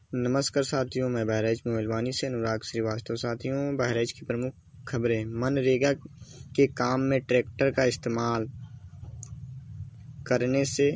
नमस्कार साथियों, मैं बहराइच मोहलवानी से अनुराग श्रीवास्तव। साथियों, बहराइच की प्रमुख खबरें। मनरेगा के काम में ट्रैक्टर का इस्तेमाल करने से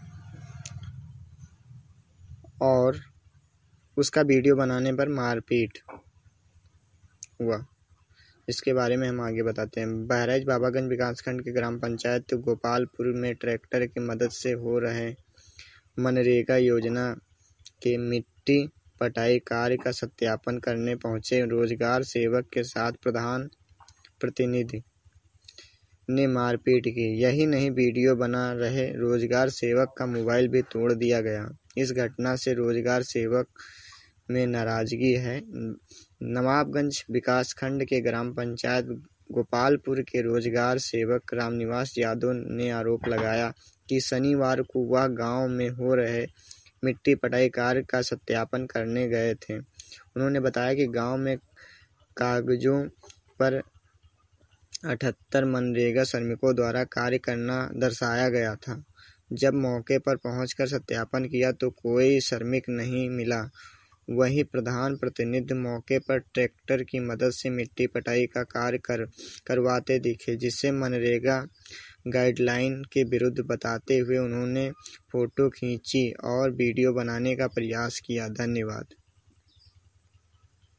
और उसका वीडियो बनाने पर मारपीट हुआ, इसके बारे में हम आगे बताते हैं। बहराइच बाबागंज विकासखंड के ग्राम पंचायत गोपालपुर में ट्रैक्टर की मदद से हो रहे मनरेगा योजना के मिट्टी पटाई कार्य का सत्यापन करने पहुंचे रोजगार सेवक के साथ प्रधान प्रतिनिधि ने मारपीट की। यही नहीं, वीडियो बना रहे रोजगार सेवक का मोबाइल भी तोड़ दिया गया। इस घटना से रोजगार सेवक में नाराजगी है। नवाबगंज विकासखंड के ग्राम पंचायत गोपालपुर के रोजगार सेवक रामनिवास यादव ने आरोप लगाया कि शनिवार को वह गांव में हो रहे मिट्टी पटाई कार्य का सत्यापन करने गए थे। उन्होंने बताया कि गांव में कागजों पर 78 मनरेगा श्रमिकों द्वारा कार्य करना दर्शाया गया था। जब मौके पर पहुंचकर सत्यापन किया तो कोई श्रमिक नहीं मिला। वहीं प्रधान प्रतिनिधि मौके पर ट्रैक्टर की मदद से मिट्टी पटाई का कार्य करवाते दिखे, जिससे मनरेगा गाइडलाइन के विरुद्ध बताते हुए उन्होंने फोटो खींची और वीडियो बनाने का प्रयास किया। धन्यवाद।